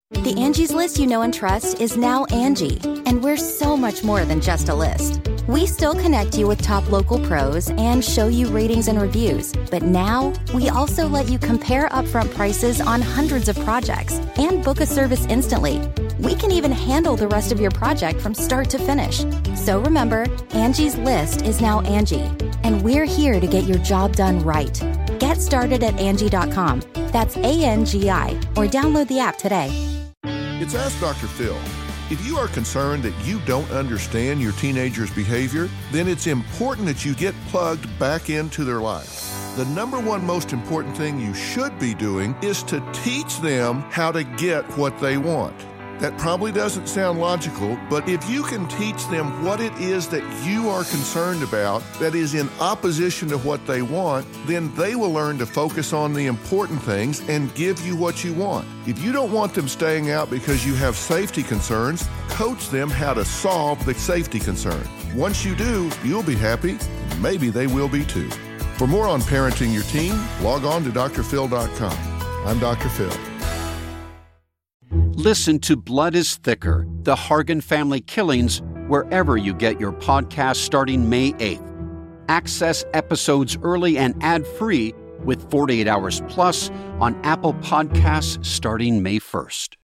The Angie's List you know and trust is now Angie, and we're so much more than just a list. We still connect you with top local pros and show you ratings and reviews, but now we also let you compare upfront prices on hundreds of projects and book a service instantly. We can even handle the rest of your project from start to finish. So remember, Angie's List is now Angie, and we're here to get your job done right. Get started at Angie.com. That's ANGI, or download the app today. It's Ask Dr. Phil. If you are concerned that you don't understand your teenager's behavior, then it's important that you get plugged back into their life. The number one most important thing you should be doing is to teach them how to get what they want. That probably doesn't sound logical, but if you can teach them what it is that you are concerned about that is in opposition to what they want, then they will learn to focus on the important things and give you what you want. If you don't want them staying out because you have safety concerns, coach them how to solve the safety concern. Once you do, you'll be happy. Maybe they will be too. For more on parenting your teen, log on to drphil.com. I'm Dr. Phil. Listen to Blood is Thicker, The Hargan Family Killings, wherever you get your podcast starting May 8th. Access episodes early and ad-free with 48 Hours Plus on Apple Podcasts starting May 1st.